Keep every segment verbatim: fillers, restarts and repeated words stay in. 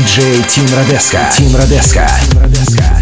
диджей Тим Радеско. Тим Радеско. Тим Радеско.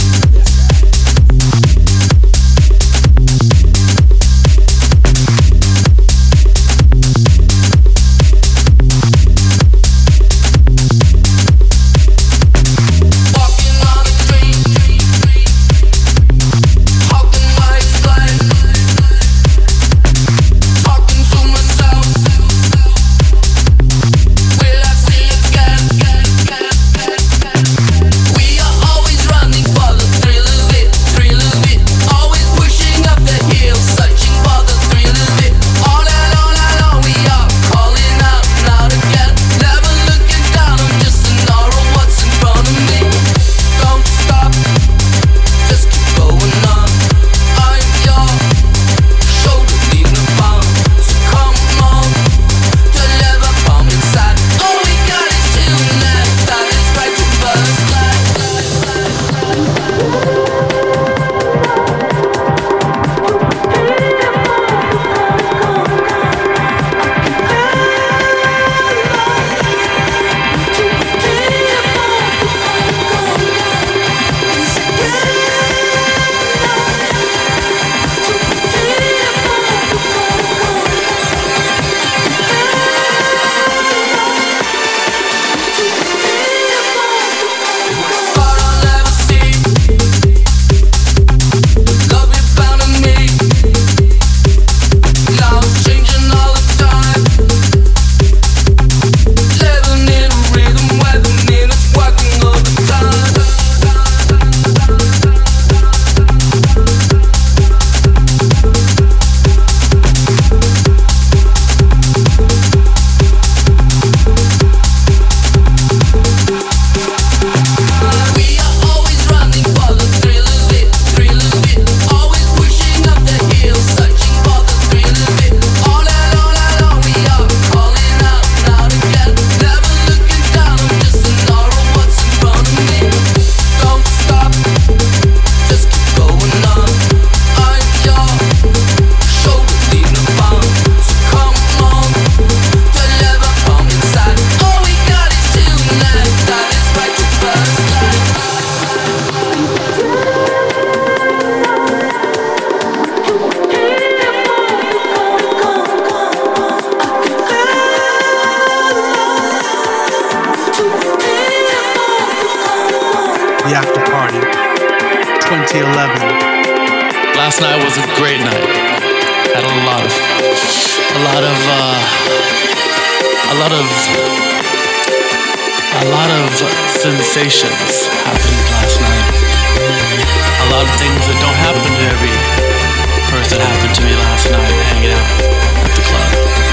Last night was a great night. Had a lot of, a lot of, uh, a lot of, a lot of sensations happened last night. A lot of things that don't happen to every person happened to me last night, hanging out at the club.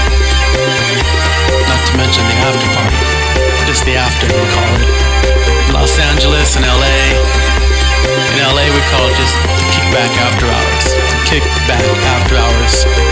Not to mention the after party. Just the after, we call it. Los Angeles and L A. In L A we call it just the kickback after hours. Kickback after hours.